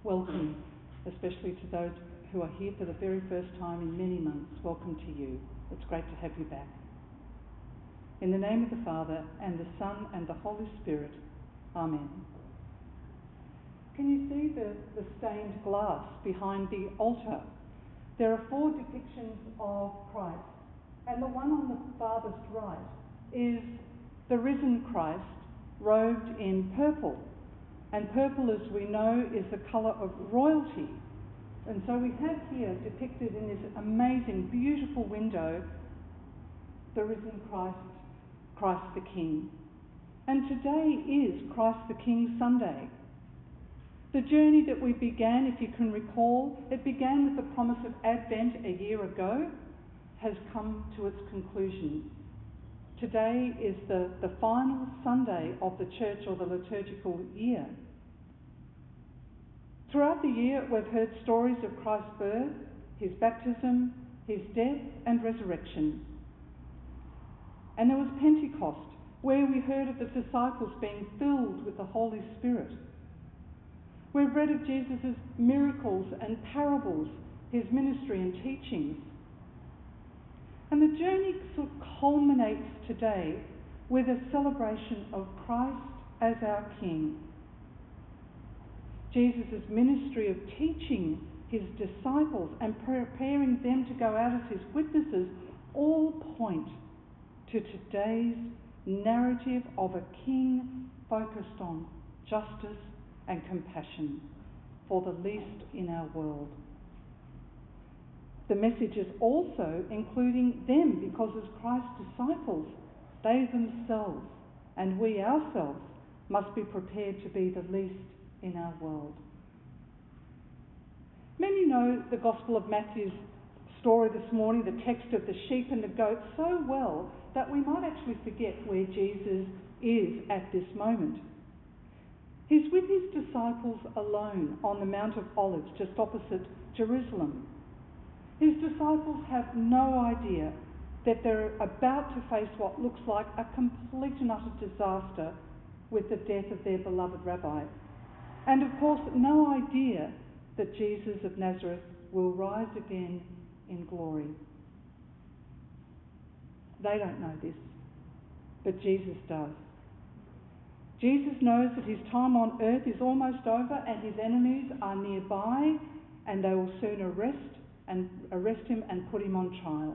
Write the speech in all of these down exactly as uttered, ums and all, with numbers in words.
welcome, especially to those who are here for the very first time in many months. Welcome to you. It's great to have you back. In the name of the Father, and the Son, and the Holy Spirit. Amen. Can you see the, the stained glass behind the altar? There are four depictions of Christ, and the one on the farthest right is the risen Christ robed in purple. And purple, as we know, is the colour of royalty. And so we have here depicted in this amazing, beautiful window, the risen Christ, Christ the King. And today is Christ the King Sunday. The journey that we began, if you can recall, it began with the promise of Advent a year ago, has come to its conclusion. Today is the, the final Sunday of the church or the liturgical year. Throughout the year, we've heard stories of Christ's birth, his baptism, his death and resurrection. And there was Pentecost, where we heard of the disciples being filled with the Holy Spirit. We've read of Jesus' miracles and parables, his ministry and teachings. And the journey sort of culminates today with a celebration of Christ as our King. Jesus' ministry of teaching his disciples and preparing them to go out as his witnesses all point to today's narrative of a king focused on justice and compassion for the least in our world. The message is also including them, because as Christ's disciples, they themselves and we ourselves must be prepared to be the least in our world. Many know the Gospel of Matthew's story this morning, the text of the sheep and the goats, so well that we might actually forget where Jesus is at this moment. He's with his disciples alone on the Mount of Olives, just opposite Jerusalem. His disciples have no idea that they're about to face what looks like a complete and utter disaster with the death of their beloved rabbi. And of course, no idea that Jesus of Nazareth will rise again in glory. They don't know this, but Jesus does. Jesus knows that his time on earth is almost over and his enemies are nearby, and they will soon arrest and arrest him and put him on trial.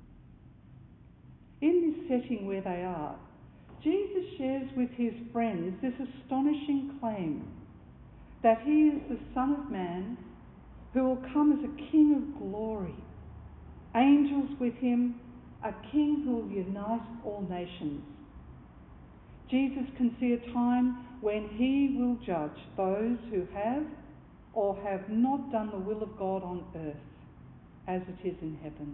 In this setting where they are, Jesus shares with his friends this astonishing claim that he is the Son of Man who will come as a King of glory, angels with him, a King who will unite all nations. Jesus can see a time when he will judge those who have or have not done the will of God on earth as it is in heaven.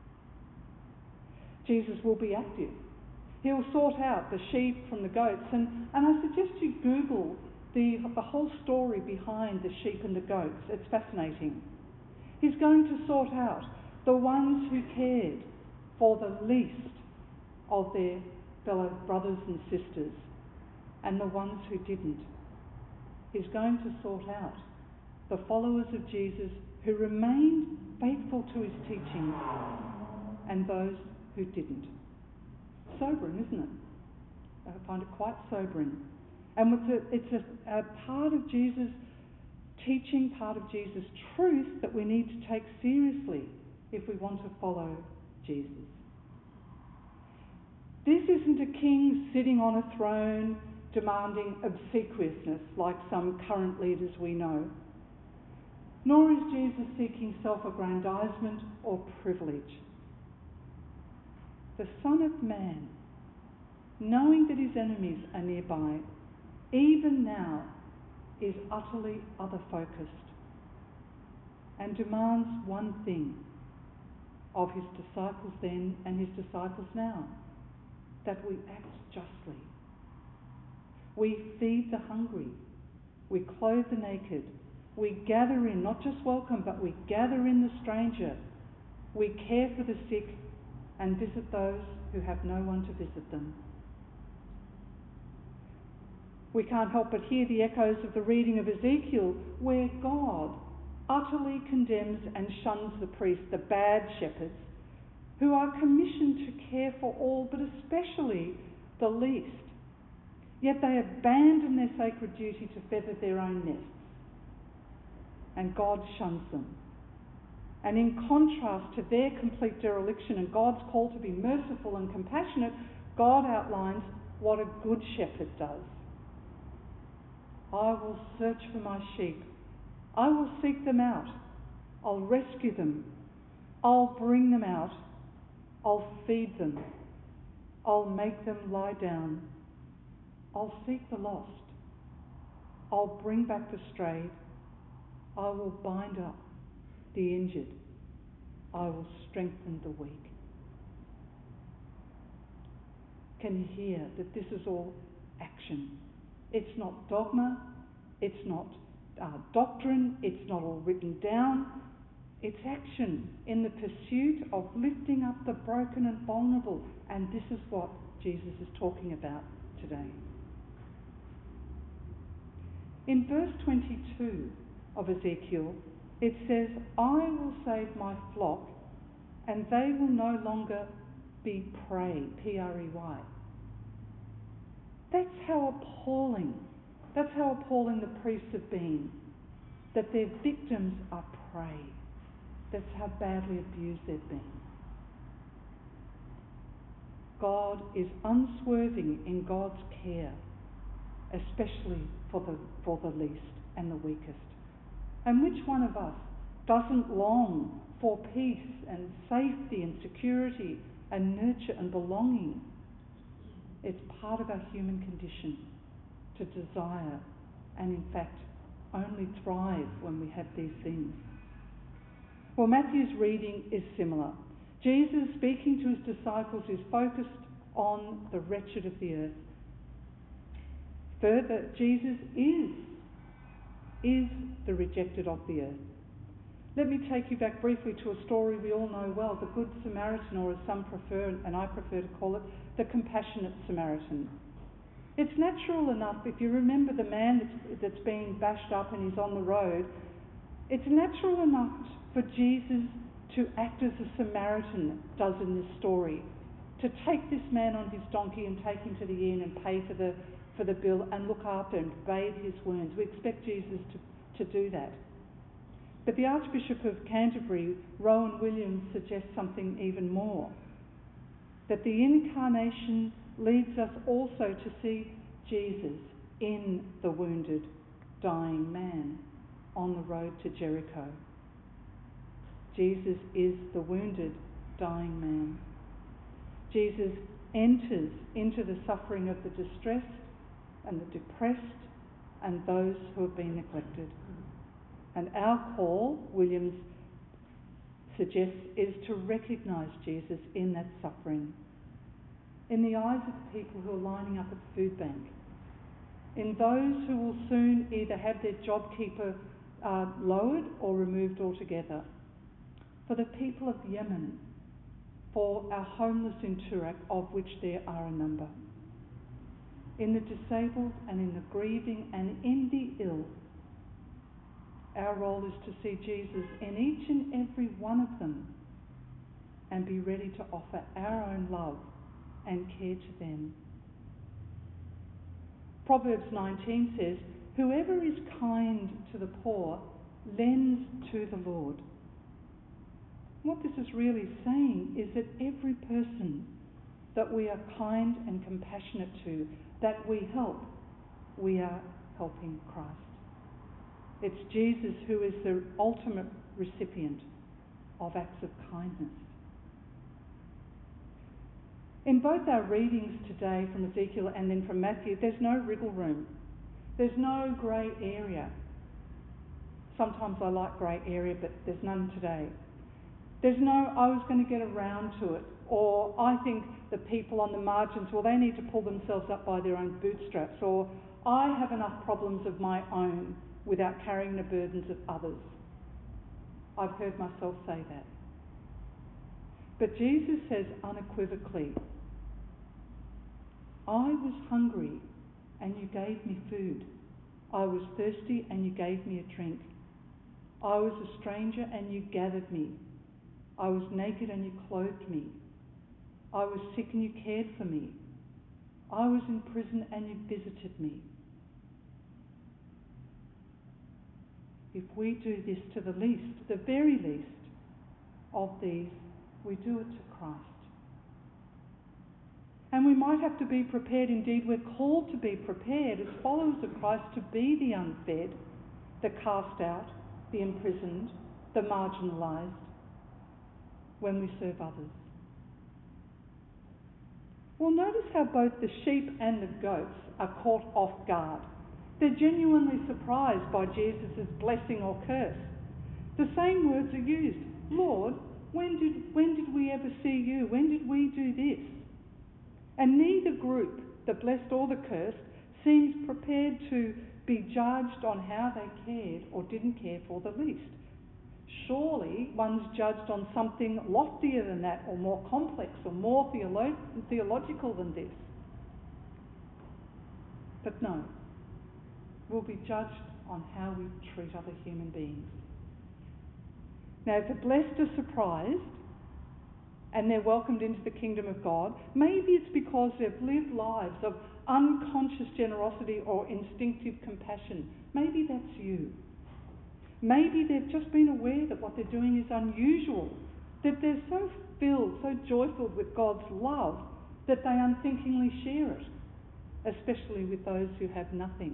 Jesus will be active. He'll sort out the sheep from the goats, and, and I suggest you Google the, the whole story behind the sheep and the goats. It's fascinating. He's going to sort out the ones who cared for the least of their fellow brothers and sisters and the ones who didn't. He's going to sort out the followers of Jesus who remained faithful to his teachings and those who didn't. Sobering, isn't it? I find it quite sobering. And it's a, it's a, a part of Jesus' teaching, part of Jesus' truth that we need to take seriously if we want to follow Jesus. This isn't a king sitting on a throne demanding obsequiousness like some current leaders we know. Nor is Jesus seeking self-aggrandizement or privilege. The Son of Man, knowing that his enemies are nearby, even now is utterly other-focused and demands one thing of his disciples then and his disciples now: that we act justly. We feed the hungry, we clothe the naked, we gather in, not just welcome, but we gather in the stranger, we care for the sick and visit those who have no one to visit them. We can't help but hear the echoes of the reading of Ezekiel, where God utterly condemns and shuns the priests, the bad shepherds, who are commissioned to care for all, but especially the least. Yet they abandon their sacred duty to feather their own nests, and God shuns them. And in contrast to their complete dereliction and God's call to be merciful and compassionate, God outlines what a good shepherd does. I will search for my sheep. I will seek them out. I'll rescue them. I'll bring them out. I'll feed them. I'll make them lie down. I'll seek the lost. I'll bring back the strayed. I will bind up the injured. I will strengthen the weak. Can you hear that this is all action? It's not dogma. It's not uh, doctrine. It's not all written down. It's action in the pursuit of lifting up the broken and vulnerable. And this is what Jesus is talking about today. In verse twenty-two of Ezekiel, it says, I will save my flock, and they will no longer be prey, P R E Y. That's how appalling, that's how appalling the priests have been, that their victims are prey. That's how badly abused they've been. God is unswerving in God's care, especially for the, for the least and the weakest. And which one of us doesn't long for peace and safety and security and nurture and belonging? It's part of our human condition to desire and in fact only thrive when we have these things. Well, Matthew's reading is similar. Jesus, speaking to his disciples, is focused on the wretched of the earth. Further, Jesus is, is the rejected of the earth. Let me take you back briefly to a story we all know well, the Good Samaritan, or as some prefer, and I prefer to call it, the Compassionate Samaritan. It's natural enough, if you remember the man that's, that's been bashed up and he's on the road, it's natural enough for Jesus to act as a Samaritan does in this story, to take this man on his donkey and take him to the inn and pay for the for the bill and look after and bathe his wounds. We expect Jesus to, to do that. But the Archbishop of Canterbury, Rowan Williams, suggests something even more, that the incarnation leads us also to see Jesus in the wounded, dying man on the road to Jericho. Jesus is the wounded, dying man. Jesus enters into the suffering of the distressed and the depressed and those who have been neglected. And our call, Williams suggests, is to recognise Jesus in that suffering, in the eyes of the people who are lining up at the food bank, in those who will soon either have their JobKeeper uh, lowered or removed altogether, for the people of Yemen, for our homeless in Turak, of which there are a number, in the disabled and in the grieving and in the ill. Our role is to see Jesus in each and every one of them and be ready to offer our own love and care to them. Proverbs nineteen says, whoever is kind to the poor lends to the Lord. What this is really saying is that every person that we are kind and compassionate to, that we help, we are helping Christ. It's Jesus who is the ultimate recipient of acts of kindness. In both our readings today from Ezekiel and then from Matthew, there's no wriggle room. There's no grey area. Sometimes I like grey area, but there's none today. There's no, I was going to get around to it, or I think the people on the margins, well, they need to pull themselves up by their own bootstraps, or I have enough problems of my own without carrying the burdens of others. I've heard myself say that. But Jesus says unequivocally, I was hungry and you gave me food. I was thirsty and you gave me a drink. I was a stranger and you gathered me. I was naked and you clothed me. I was sick and you cared for me. I was in prison and you visited me. If we do this to the least, the very least of these, we do it to Christ. And we might have to be prepared, indeed we're called to be prepared as followers of Christ to be the unfed, the cast out, the imprisoned, the marginalised, when we serve others. Well, notice how both the sheep and the goats are caught off guard. They're genuinely surprised by Jesus' blessing or curse. The same words are used. Lord, when did, when did we ever see you? When did we do this? And neither group, the blessed or the cursed, seems prepared to be judged on how they cared or didn't care for the least. Surely one's judged on something loftier than that, or more complex, or more theolo- theological than this. But no, we'll be judged on how we treat other human beings. Now, if the blessed are surprised and they're welcomed into the kingdom of God, maybe it's because they've lived lives of unconscious generosity or instinctive compassion. Maybe that's you. Maybe they've just been aware that what they're doing is unusual, that they're so filled, so joyful with God's love that they unthinkingly share it, especially with those who have nothing.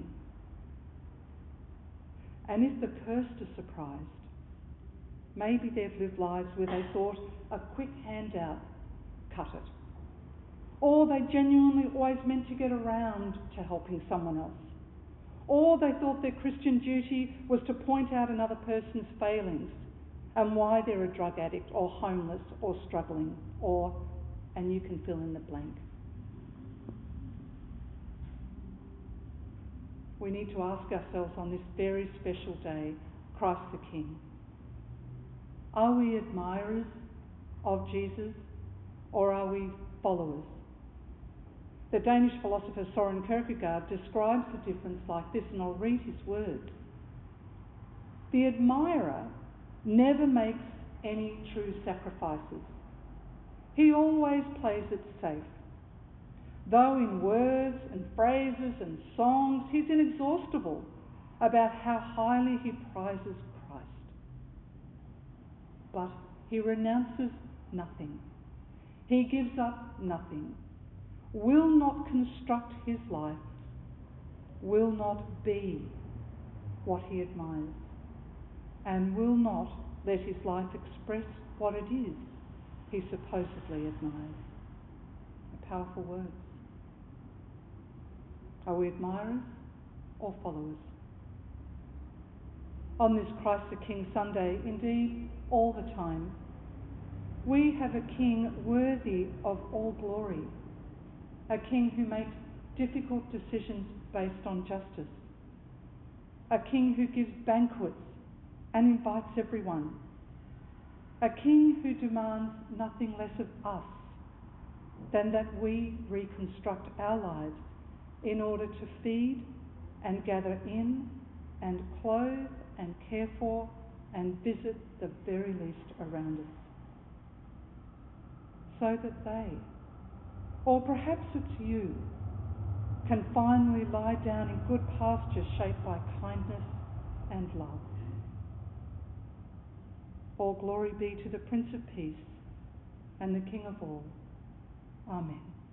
And if the cursed are surprised, maybe they've lived lives where they thought a quick handout cut it. Or they genuinely always meant to get around to helping someone else. Or they thought their Christian duty was to point out another person's failings and why they're a drug addict or homeless or struggling, or, and you can fill in the blank. We need to ask ourselves on this very special day, Christ the King, are we admirers of Jesus or are we followers? The Danish philosopher Søren Kierkegaard describes the difference like this, and I'll read his words. The admirer never makes any true sacrifices. He always plays it safe. Though in words and phrases and songs he's inexhaustible about how highly he prizes Christ. But he renounces nothing. He gives up nothing. Will not construct his life, will not be what he admires, and will not let his life express what it is he supposedly admires. A powerful words. Are we admirers or followers? On this Christ the King Sunday, indeed all the time, we have a King worthy of all glory. A King who makes difficult decisions based on justice. A King who gives banquets and invites everyone. A King who demands nothing less of us than that we reconstruct our lives in order to feed and gather in and clothe and care for and visit the very least around us. So that they, or perhaps it's you, can finally lie down in good pasture shaped by kindness and love. All glory be to the Prince of Peace and the King of all. Amen.